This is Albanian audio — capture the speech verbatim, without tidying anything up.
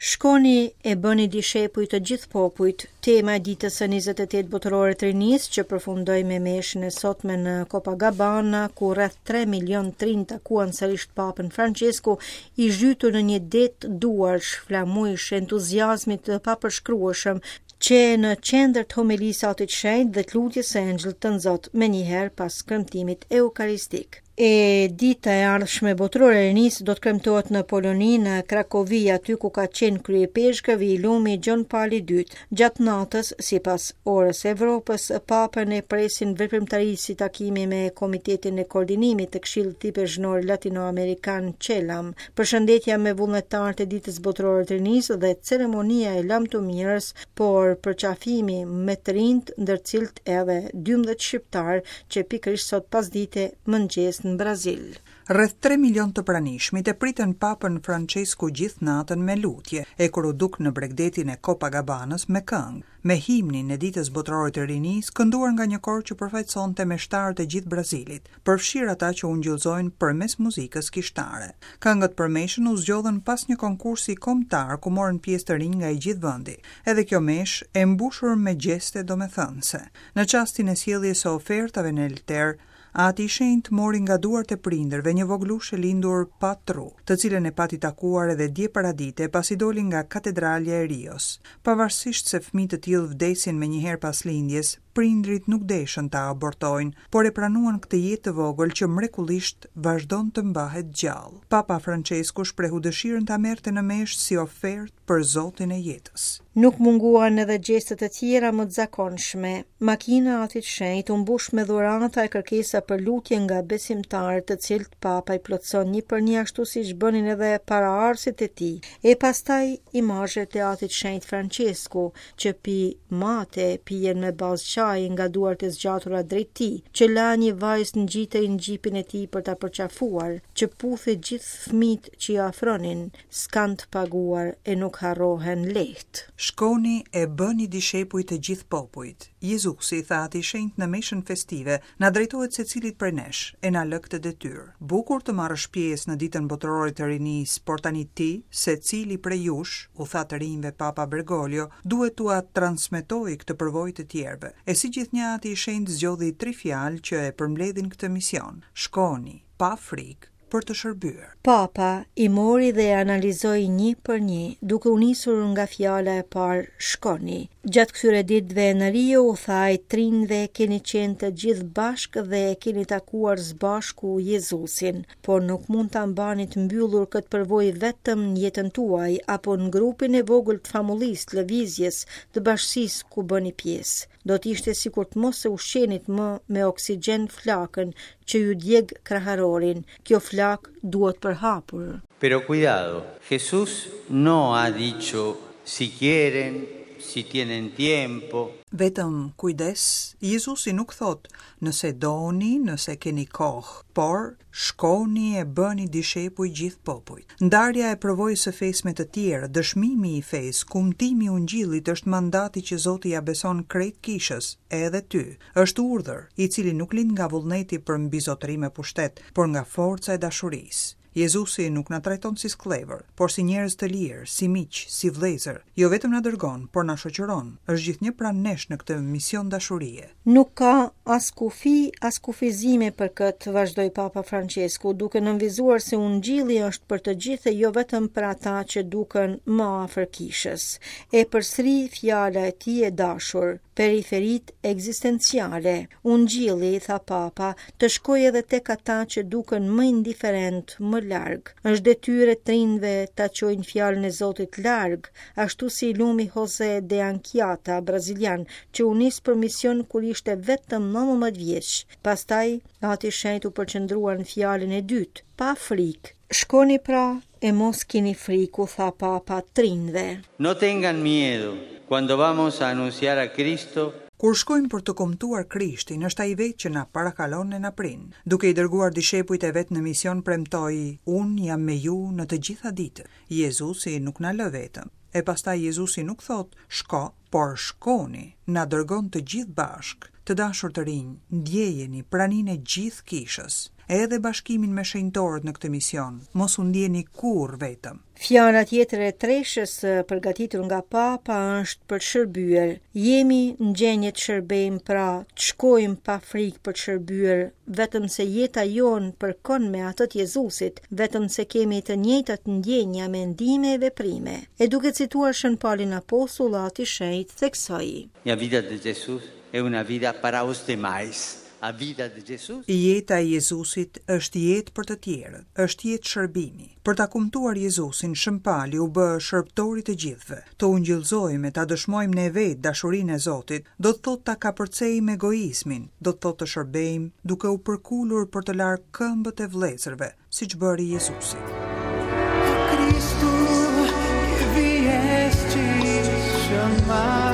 Shkoni e bëni dishepuj të gjithë popujt, tema e ditës së njëzet e tetë botërore të rinisë që përfundoi me meshën e sotme në Copacabana, ku rreth tre milion të rinj takuan sërish Papën Francesku, i zhytur në një det duarsh, flamuish entuziazmit të papërshkrueshëm, që në qendër të homilisë Atit Shenjtë dhe të lutjes së Engjëllit të Nzot menjëherë pas kremtimit eukaristik. E dita e ardhshme botërore e rinisë do të kremtohet në Poloni, në Krakovi, aty ku ka qenë kryepeshkëve i lumi Gjon Pali i dytë. Gjatë natës, sipas orës Evropës, Papën e presin veprimtarisë si takimi me Komitetin e Koordinimit të Këshillit Tipezhnor Latinoamerikan Qelam, përshëndetja me vullnetarët e ditës botërore të rinisë dhe ceremonia e lamtumirës, por përqafimi me të rinjt, ndër të cilët edhe dymbëdhjetë shqiptar që pikërisht sot pasdite mëngjes në Brazil. Rreth tre milion të pranishmit e pritën Papën Francesku gjithë natën me lutje, e kur u duk në bregdetin e Copacabanës me këngë, me himnin e ditës botërore të rinisë, kënduar nga një kor që përfaqësonte meshtarët e gjithë Brazilit, përfshirë ata që u ngjyllzojnë përmes muzikës kishtare. Këngët përmeshën u zgjodhen pas një konkursi kombëtar ku morën pjesë të rinj nga i gjithë vendi. Edhe kjo meshë e mbushur me gjeste domethënëse. Në çastin e sjelljes së ofertave në Elter, Ati i Shenjtë mori nga duart e prindërve një voglushe lindur pa tru, të cilën e pati takuar edhe dje paradite pasi doli nga katedralja e Rios. Pavarësisht se fëmijë të tillë vdesin menjëherë pas lindjes, prindrit nuk deshën ta abortojnë, por e pranuan këtë jetë të vogël që mrekullisht vazhdon të mbahet gjallë. Papa Francesku shprehu dëshirën ta merrte në meshë si ofertë për Zotin e jetës. Nuk munguan edhe gjestet e tjera më të zakonshme. Makina Atit Shenjtë u mbush me dhurata e kërkesa për lutje nga besimtarët, të cilët Papa i plotson një për një ashtu siç bënin edhe paraardhësit e tij. E pastaj imazhet e Atit Shenjtë Francesku, që pi mate, pijen me bazë çaji nga duart e zgjatura drejt tij, që la një vajzë ngjitej në xhipin e tij për ta përqafuar, që puthi gjithë fëmijët që i afronin, s'kan të paguar e nuk harrohen lehtë. Shkoni e bëni dishepuj të gjithë popujt. Jezusi, tha Ati i Shenjtë në meshën festive, na drejtohet secilit prej nesh e na lë këtë detyrë. Bukur të marrësh pjesë në ditën botërore të rinisë, por tani ti, secili prej jush, u tha të rinjve Papa Bergoglio, duhet t'ua transmetoj këtë përvojë të tjerëve. E si gjithnjë Ati i Shenjtë zgjodhi tri fjalë që e përmbledhin këtë mision. Shkoni, pa frikë, për të shërbyer. Papa i mori dhe analizoi një për një, duke u nisur nga fjala e parë shkoni. Gjatë këtyre ditëve në Rio u tha ai trinjve, keni qenë të gjithë bashkë dhe keni takuar së bashku Jezusin, por nuk mund ta mbani të mbyllur këtë përvojë vetëm në jetën tuaj apo në grupin e vogël të famullisë, lëvizjes, të bashkësisë ku bëni pjesë. Do të ishte sikur të mos e ushqenit më me oksigjen flakën që ju djeg kraharorin. Kjo flak duhet përhapur. Pero cuidado, Jesús no ha dicho si quieren, si tienen tiempo. Vetëm kujdes, Jezusi nuk thot nëse doni, nëse keni kohë, por shkoni e bëni dishepuj gjithë popujt. Ndarja e përvojës së fesë me të tjerë, dëshmimi i fesë, kumtimi i ungjillit është mandati që Zoti ja beson krejt kishës, edhe ty. Është urdhër i cili nuk lind nga vullneti për mbizotëri me pushtet, por nga forca e dashurisë. Jezusi nuk na trajton si sklever, por si njerëz të lirë, si miq, si vëllezër. Jo vetëm na dërgon, por na shoqëron. Është gjithnjë pranë nesh në këtë mision dashurie. Nuk ka as kufi, as kufizime për këtë, vazhdoi Papa Francesku, duke nënvizuar se ungjilli është për të gjithë e jo vetëm për ata që duken më afër kishës. E përsëri fjala e tij e dashur, periferit ekzistenciale. Ungjilli, tha Papa, të shkojë edhe tek ata që duken më indiferent, më larg. Është detyrë të rinjve ta çojnë fjalën e Zotit larg, ashtu si lumi Jose de Anchiata, brazilian, që u nis për mision kur ishte vetëm nëntëmbëdhjetë vjeç. Pastaj Ati i Shenjtë u përqendrua në fjalën e dytë, pa frikë. Shkoni pra e mos keni frikë, tha Papa trinjve. No tengan miedo cuando vamos a anunciar a Cristo. Kur shkojmë për të kombëtuar Krishtin, është ai vetë që na parakalon e na prin. Duke i dërguar dishepujt e vet në mision, premtoi: "Unë jam me ju në të gjitha ditët." Jezusi nuk na lë vetëm. E pastaj Jezusi nuk thot: "Shko", por shkoni, na dërgon të gjithë bashkë. Të dashur të rinj, ndjejeni praninë e gjithë kishës, edhe bashkimin me shenjtorët në këtë mision. Mos u ndjeni kurrë vetëm. Fjala tjetër e treshës përgatitur nga Papa është për të shërbyer. Jemi në gjendje të shërbejmë, pra të shkojmë pa frikë për të shërbyer, vetëm se jeta jonë përkon me atë të Jezusit, vetëm se kemi të njëjtat ndjenja, mendime e veprime. E duke cituar Shën Paulin Apostull, Ati i Shenjtë theksoi: La vida de Jesús es una vida para os demais. A vida de Jesus. Jeta e Jezusit është jetë për të tjerët, është jetë shërbimi. Për ta kumtuar Jezusin, Shën Pali u bë shërbëtori të gjithëve. Të ungjillëzojmë e ta dëshmojmë ne vetë dashurinë e Zotit, do të thotë ta kapërcejmë egoizmin, do të thotë të shërbejmë duke u përkulur për të larë këmbët e vëllezërve, siç bëri Jezusi. Cristo que vieste chamar